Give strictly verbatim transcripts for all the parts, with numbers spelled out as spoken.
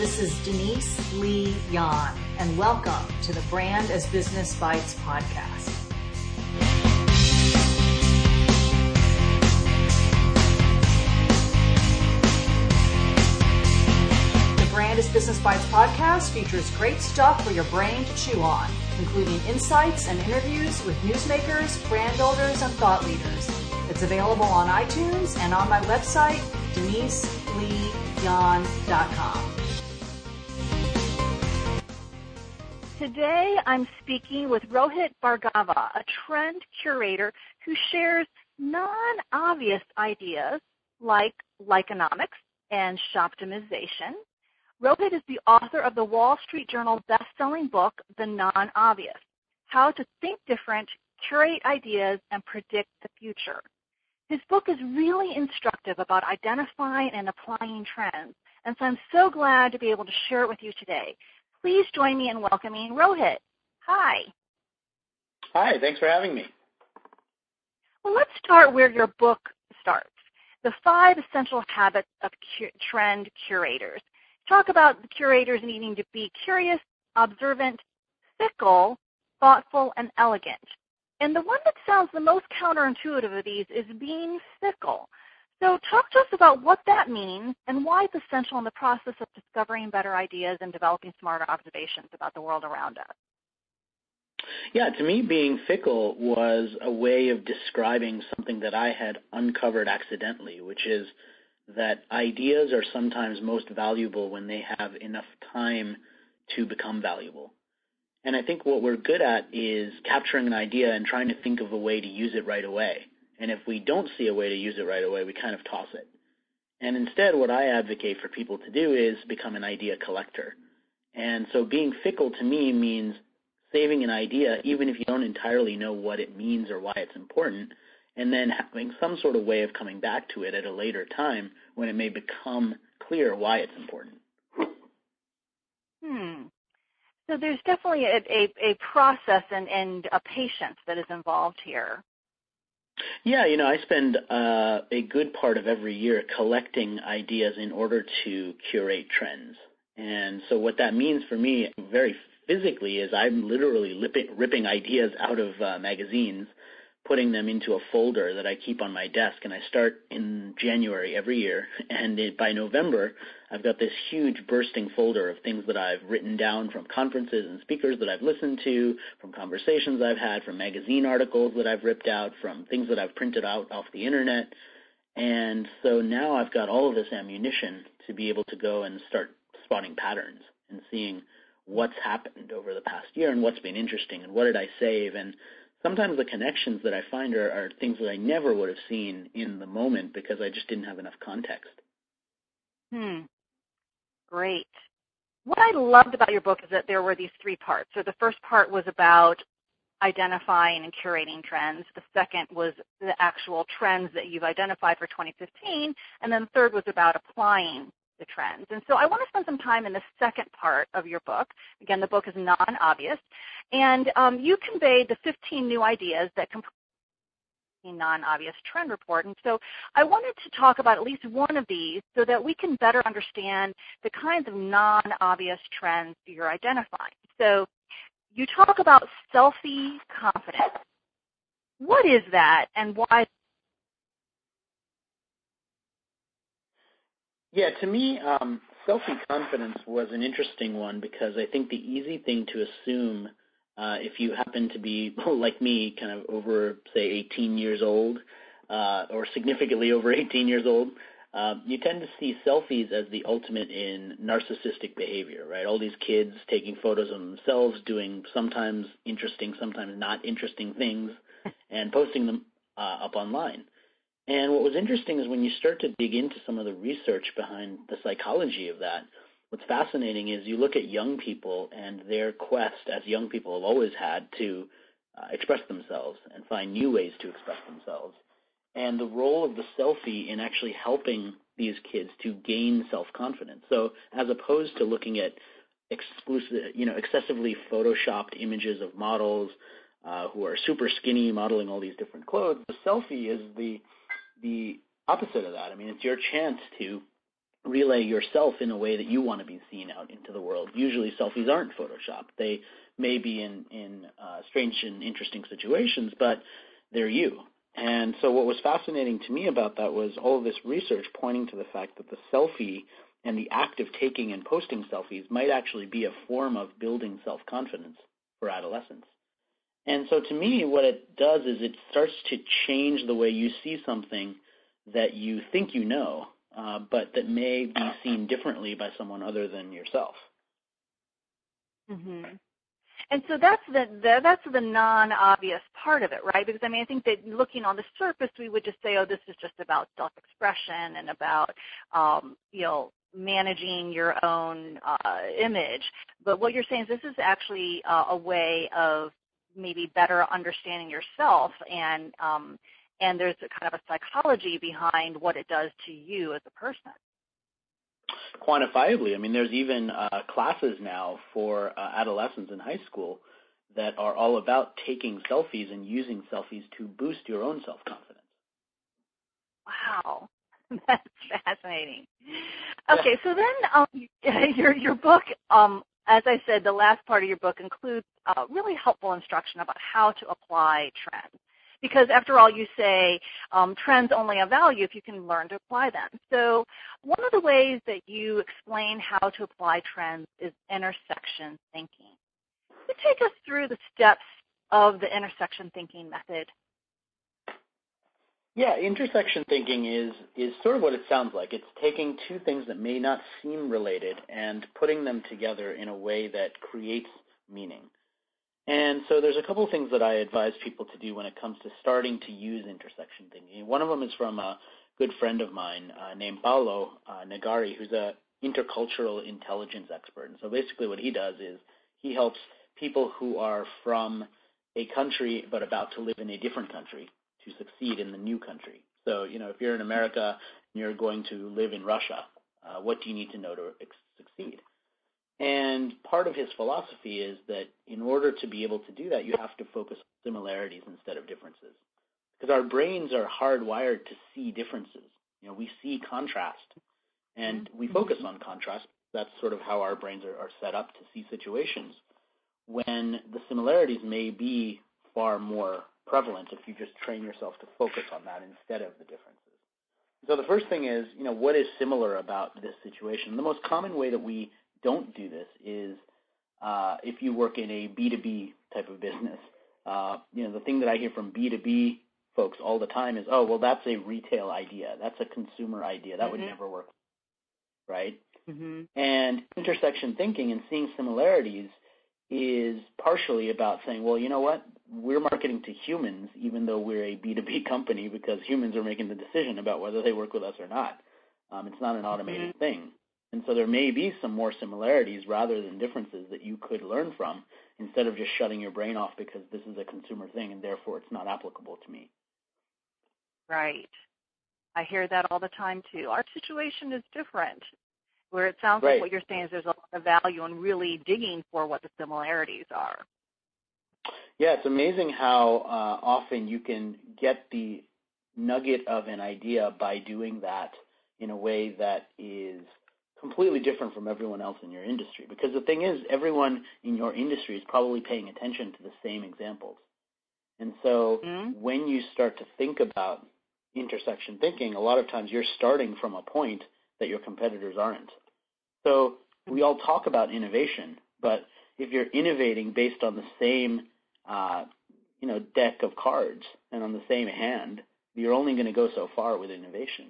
this is Denise Lee Yan, and welcome to the Brand as Business Bites podcast. The Brand as Business Bites podcast features great stuff for your brain to chew on, including insights and interviews with newsmakers, brand builders, and thought leaders. It's available on iTunes and on my website, denise lee yan dot com. Today, I'm speaking with Rohit Bhargava, a trend curator who shares non-obvious ideas like likeonomics and shoptimization. Rohit is the author of the Wall Street Journal best-selling book, The Non-Obvious: How to Think Different, Curate Ideas, and Predict the Future. His book is really instructive about identifying and applying trends, and so I'm so glad to be able to share it with you today. Please join me in welcoming Rohit. Hi. Hi, thanks for having me. Well, let's start where your book starts, the five essential habits of cu- trend curators. Talk about the curators needing to be curious, observant, fickle, thoughtful, and elegant. And the one that sounds the most counterintuitive of these is being fickle. So talk to us about what that means and why it's essential in the process of discovering better ideas and developing smarter observations about the world around us. Yeah, to me, being fickle was a way of describing something that I had uncovered accidentally, which is that ideas are sometimes most valuable when they have enough time to become valuable. And I think what we're good at is capturing an idea and trying to think of a way to use it right away. And if we don't see a way to use it right away, we kind of toss it. And instead, what I advocate for people to do is become an idea collector. And so being fickle to me means saving an idea, even if you don't entirely know what it means or why it's important, and then having some sort of way of coming back to it at a later time when it may become clear why it's important. Hmm. So there's definitely a, a, a process and, and a patience that is involved here. Yeah, you know, I spend uh, a good part of every year collecting ideas in order to curate trends. And so what that means for me very physically is I'm literally lipping, ripping ideas out of uh, magazines, putting them into a folder that I keep on my desk, and I start in January every year, and it, by November, I've got this huge bursting folder of things that I've written down from conferences and speakers that I've listened to, from conversations I've had, from magazine articles that I've ripped out, from things that I've printed out off the internet, and so now I've got all of this ammunition to be able to go and start spotting patterns and seeing what's happened over the past year and what's been interesting and what did I save. And sometimes the connections that I find are, are things that I never would have seen in the moment because I just didn't have enough context. Hmm. Great. What I loved about your book is that there were these three parts. So the first part was about identifying and curating trends. The second was the actual trends that you've identified for twenty fifteen. And then the third was about applying the trends. And so I want to spend some time in the second part of your book. Again, the book is Non-Obvious. And um, you conveyed the fifteen new ideas that complete the Non-Obvious Trend Report. And so I wanted to talk about at least one of these so that we can better understand the kinds of non-obvious trends you're identifying. So you talk about selfie confidence. What is that and why? Yeah, to me, um, selfie confidence was an interesting one because I think the easy thing to assume uh, if you happen to be, like me, kind of over, say, eighteen years old uh, or significantly over eighteen years old, uh, you tend to see selfies as the ultimate in narcissistic behavior, right? All these kids taking photos of themselves, doing sometimes interesting, sometimes not interesting things, and posting them uh, up online. And what was interesting is when you start to dig into some of the research behind the psychology of that, what's fascinating is you look at young people and their quest, as young people have always had, to uh, express themselves and find new ways to express themselves. And the role of the selfie in actually helping these kids to gain self-confidence. So as opposed to looking at exclusive, you know, excessively photoshopped images of models uh, who are super skinny modeling all these different clothes, the selfie is the the opposite of that. I mean, it's your chance to relay yourself in a way that you want to be seen out into the world. Usually selfies aren't photoshopped. They may be in, in uh, strange and interesting situations, but they're you. And so what was fascinating to me about that was all of this research pointing to the fact that the selfie and the act of taking and posting selfies might actually be a form of building self-confidence for adolescents. And so to me, what it does is it starts to change the way you see something that you think you know, uh, but that may be seen differently by someone other than yourself. Mm-hmm. And so that's the, the that's the non-obvious part of it, right? Because I mean, I think that looking on the surface, we would just say, oh, this is just about self-expression and about, um, you know, managing your own uh, image. But what you're saying is this is actually uh, a way of maybe better understanding yourself, and um, and there's a kind of a psychology behind what it does to you as a person. Quantifiably, I mean, there's even uh, classes now for uh, adolescents in high school that are all about taking selfies and using selfies to boost your own self-confidence. Wow, that's fascinating. Okay, so then um, your your book, um, as I said, the last part of your book includes uh, really helpful instruction about how to apply trends. Because after all, you say um, trends only have value if you can learn to apply them. So one of the ways that you explain how to apply trends is intersection thinking. Can you take us through the steps of the intersection thinking method? Yeah, intersection thinking is, is sort of what it sounds like. It's taking two things that may not seem related and putting them together in a way that creates meaning. And so there's a couple of things that I advise people to do when it comes to starting to use intersection thinking. One of them is from a good friend of mine uh, named Paolo uh, Nagari, who's a intercultural intelligence expert. And so basically what he does is he helps people who are from a country but about to live in a different country to succeed in the new country. So, you know, if you're in America and you're going to live in Russia, uh, what do you need to know to ex- succeed? And part of his philosophy is that in order to be able to do that, you have to focus on similarities instead of differences. Because our brains are hardwired to see differences. You know, we see contrast, and we focus on contrast. That's sort of how our brains are, are set up to see situations, when the similarities may be far more prevalent if you just train yourself to focus on that instead of the differences. So the first thing is, you know, what is similar about this situation? The most common way that we don't do this is uh, if you work in a B two B type of business. Uh, you know, the thing that I hear from B two B folks all the time is, oh, well, that's a retail idea. That's a consumer idea. That mm-hmm. would never work, right? Mm-hmm. And intersection thinking and seeing similarities is partially about saying, well, you know what? We're marketing to humans even though we're a B two B company because humans are making the decision about whether they work with us or not. Um, it's not an automated mm-hmm. thing. And so there may be some more similarities rather than differences that you could learn from instead of just shutting your brain off because this is a consumer thing and therefore it's not applicable to me. Right. I hear that all the time too. Our situation is different, where it sounds right. like what you're saying is there's a lot of value in really digging for what the similarities are. Yeah, it's amazing how uh, often you can get the nugget of an idea by doing that in a way that is completely different from everyone else in your industry. Because the thing is, everyone in your industry is probably paying attention to the same examples. And so mm-hmm. when you start to think about intersection thinking, a lot of times you're starting from a point that your competitors aren't. So we all talk about innovation, but if you're innovating based on the same uh, you know, deck of cards and on the same hand, you're only going to go so far with innovation.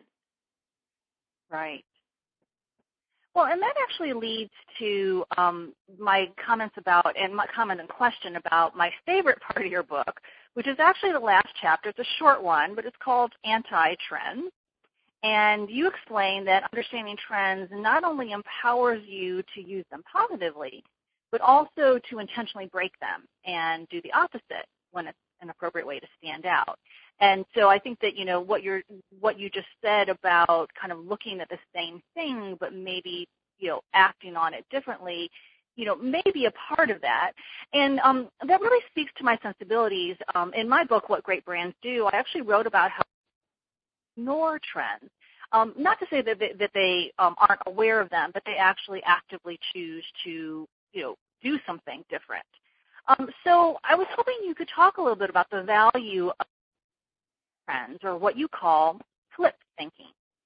Right. Well, and that actually leads to um, my comments about, and my comment and question about my favorite part of your book, which is actually the last chapter. It's a short one, but it's called Anti-Trends. And you explain that understanding trends not only empowers you to use them positively, but also to intentionally break them and do the opposite when it's an appropriate way to stand out. And so I think that, you know, what you're, what you just said about kind of looking at the same thing, but maybe, you know, acting on it differently, you know, may be a part of that. And um, that really speaks to my sensibilities. Um, in my book, What Great Brands Do, I actually wrote about how to ignore trends. Um, not to say that they, that they um, aren't aware of them, but they actually actively choose to, you know, do something different. Um, so I was hoping you could talk a little bit about the value of trends, or what you call flip thinking.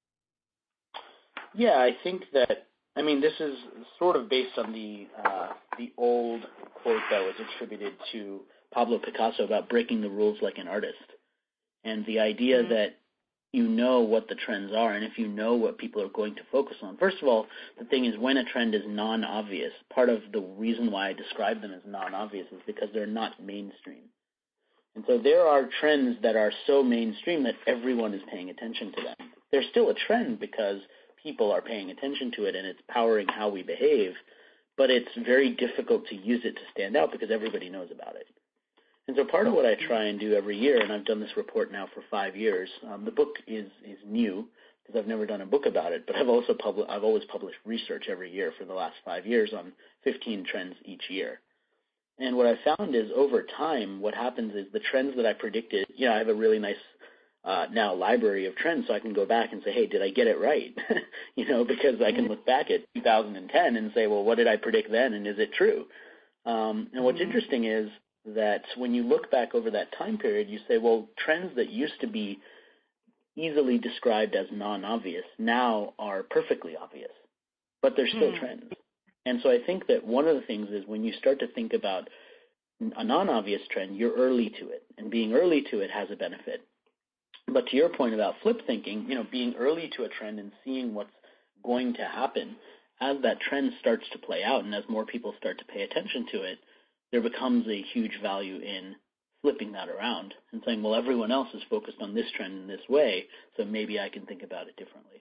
Yeah, I think that, I mean, this is sort of based on the uh, the old quote that was attributed to Pablo Picasso about breaking the rules like an artist. And the idea mm-hmm. that you know what the trends are, and if you know what people are going to focus on. First of all, the thing is, when a trend is non-obvious, part of the reason why I describe them as non-obvious is because they're not mainstream. And so there are trends that are so mainstream that everyone is paying attention to them. They're still a trend because people are paying attention to it and it's powering how we behave, but it's very difficult to use it to stand out because everybody knows about it. And so part of what I try and do every year, and I've done this report now for five years, um, the book is, is new because I've never done a book about it, but I've also publi- I've always published research every year for the last five years on fifteen trends each year. And what I found is over time, what happens is the trends that I predicted, you know, I have a really nice uh, now library of trends, so I can go back and say, hey, did I get it right? you know, because I can look back at two thousand ten and say, well, what did I predict then, and is it true? Um, and what's mm-hmm. interesting is that when you look back over that time period, you say, well, trends that used to be easily described as non-obvious now are perfectly obvious, but they're still mm. trends. And so I think that one of the things is when you start to think about a non-obvious trend, you're early to it, and being early to it has a benefit. But to your point about flip thinking, you know, being early to a trend and seeing what's going to happen, as that trend starts to play out and as more people start to pay attention to it, there becomes a huge value in flipping that around and saying, well, everyone else is focused on this trend in this way, so maybe I can think about it differently.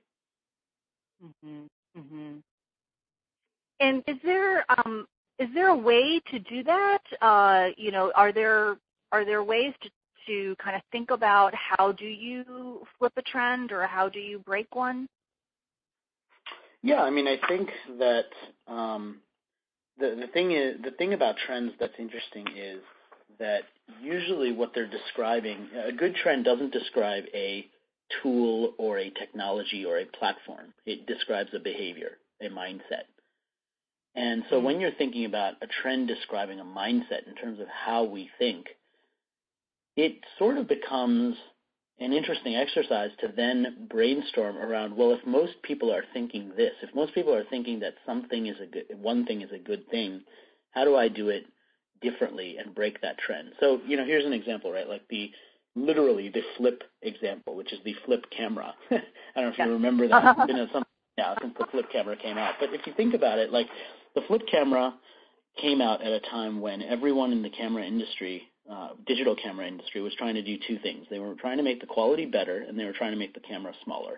Mm-hmm. Mm-hmm. And is there um, is there a way to do that? Uh, you know, are there are there ways to to kind of think about how do you flip a trend or how do you break one? Yeah, I mean, I think that um, the the thing is the thing about trends that's interesting is that usually what they're describing, a good trend doesn't describe a tool or a technology or a platform. It describes a behavior, a mindset. And so mm-hmm. when you're thinking about a trend describing a mindset in terms of how we think, it sort of becomes an interesting exercise to then brainstorm around, well, if most people are thinking this, if most people are thinking that something is a good, one thing is a good thing, how do I do it differently and break that trend? So, you know, here's an example, right? Like the, literally the flip example, which is the flip camera. I don't know if yeah. you remember that. It's been a, some, yeah, since the flip camera came out. But if you think about it, like the flip camera came out at a time when everyone in the camera industry, uh, digital camera industry, was trying to do two things. They were trying to make the quality better, and they were trying to make the camera smaller.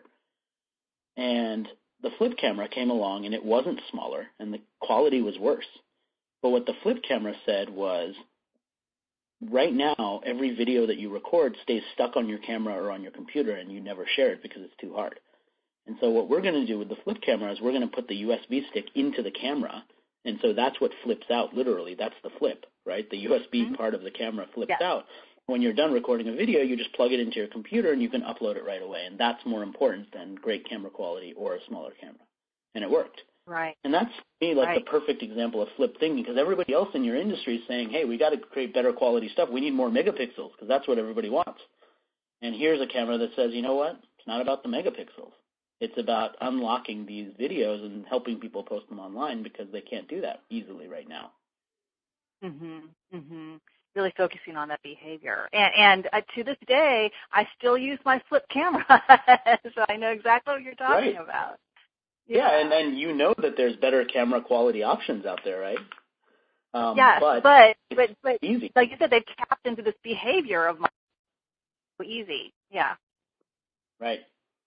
And the flip camera came along, and it wasn't smaller, and the quality was worse. But what the flip camera said was, right now, every video that you record stays stuck on your camera or on your computer, and you never share it because it's too hard. And so what we're going to do with the flip camera is we're going to put the U S B stick into the camera, and so that's what flips out, literally. That's the flip, right? The U S B mm-hmm. part of the camera flips yeah. out. When you're done recording a video, you just plug it into your computer, and you can upload it right away, and that's more important than great camera quality or a smaller camera. And it worked. Right. And that's, to me, like right. the perfect example of flip thinking, because everybody else in your industry is saying, hey, we got to create better quality stuff. We need more megapixels, because that's what everybody wants. And here's a camera that says, you know what? It's not about the megapixels. It's about unlocking these videos and helping people post them online because they can't do that easily right now. Mhm. Mhm. Really focusing on that behavior, and, and uh, to this day, I still use my flip camera, so I know exactly what you're talking right. about. Yeah, yeah and, and you know that there's better camera quality options out there, right? Um, yes, but but but but easy. Like you said, they've tapped into this behavior of my easy. Yeah. Right.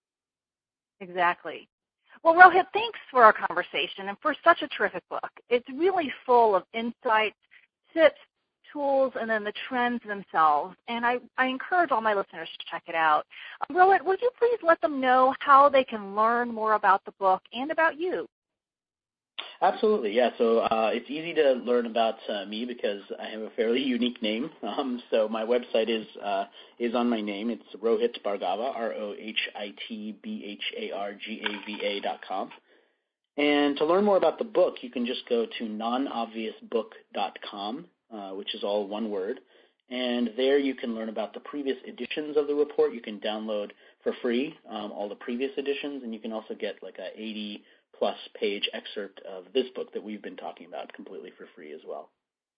Exactly. Well, Rohit, thanks for our conversation and for such a terrific book. It's really full of insights, tips, tools, and then the trends themselves. And I, I encourage all my listeners to check it out. Uh, Rohit, would you please let them know how they can learn more about the book and about you? Absolutely, yeah. So uh, it's easy to learn about uh, me because I have a fairly unique name. Um, so my website is uh, is on my name. It's Rohit Bhargava, R O H I T B H A R G A V A dot com. And to learn more about the book, you can just go to non obvious book dot com, uh, which is all one word. And there you can learn about the previous editions of the report. You can download for free um, all the previous editions, and you can also get like a eighty plus page excerpt of this book that we've been talking about completely for free as well.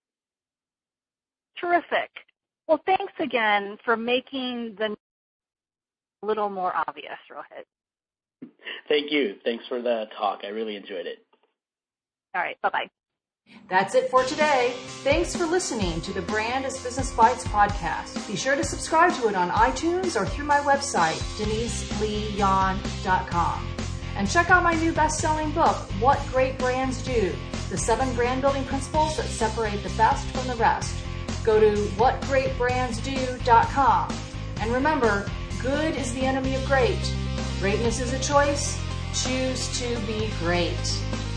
Terrific. Well, thanks again for making the a little more obvious, Rohit. Thank you. Thanks for the talk. I really enjoyed it. All right. Bye-bye. That's it for today. Thanks for listening to the Brand as Business Bites podcast. Be sure to subscribe to it on iTunes or through my website, denise lee yon dot com. And check out my new best-selling book, What Great Brands Do, the seven brand building principles that separate the best from the rest. Go to what great brands do dot com. And remember, good is the enemy of great. Greatness is a choice. Choose to be great.